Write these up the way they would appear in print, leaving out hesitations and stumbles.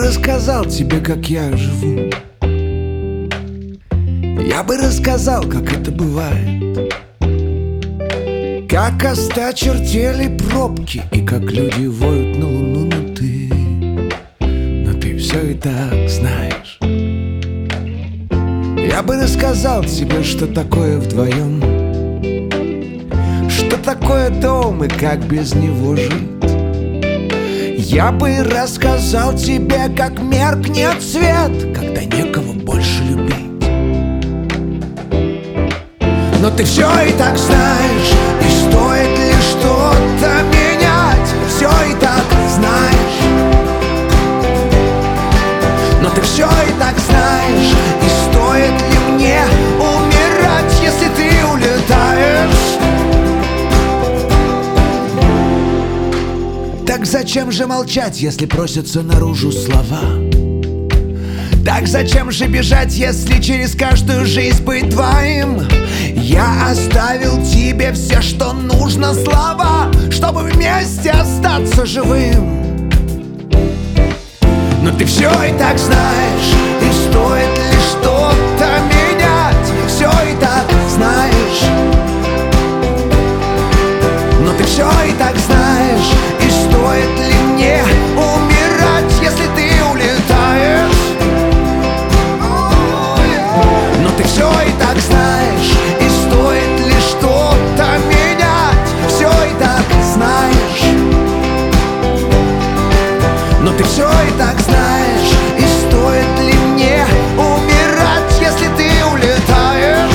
рассказал тебе, как я живу. Я бы рассказал, как это бывает, как осточертели пробки и как люди воют на луну. Но ты все и так знаешь. Я бы рассказал тебе, что такое вдвоем, что такое дом и как без него жить. Я бы рассказал тебе, как меркнет свет, когда некого больше любить. Но ты все и так знаешь, и стоит ли что-то менять, все и так знаешь. Но ты все и так знаешь, и стоит ли мне умирать, если ты улетаешь? Так зачем же молчать, если просятся наружу слова? Так зачем же бежать, если через каждую жизнь быть твоим? Я оставил тебе все, что нужно, слова, чтобы вместе остаться живым. Но ты все и так знаешь, и стоит ли что-то менять, все и так знаешь. Но ты все и так знаешь, и стоит ли мне умирать, если ты улетаешь? Но ты все и так знаешь, и стоит ли что-то менять, все и так знаешь. Но ты все и так знаешь, и стоит ли мне умирать, если ты улетаешь?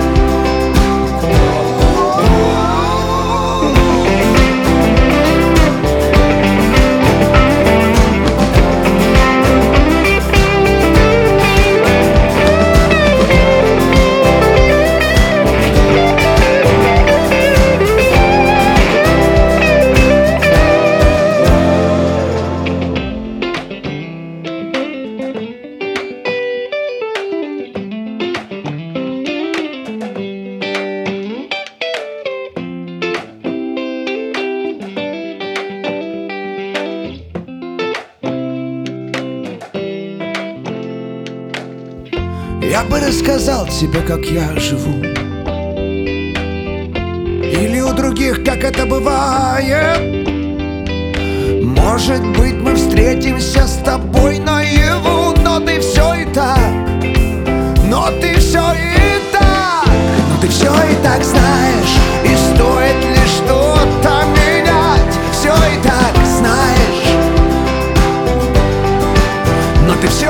Я бы рассказал тебе, как я живу, или у других, как это бывает. Может быть, мы встретимся с тобой наяву, но ты все и так, но ты все и так, но ты все и так знаешь, и стоит ли что-то менять, все и так знаешь. Но ты все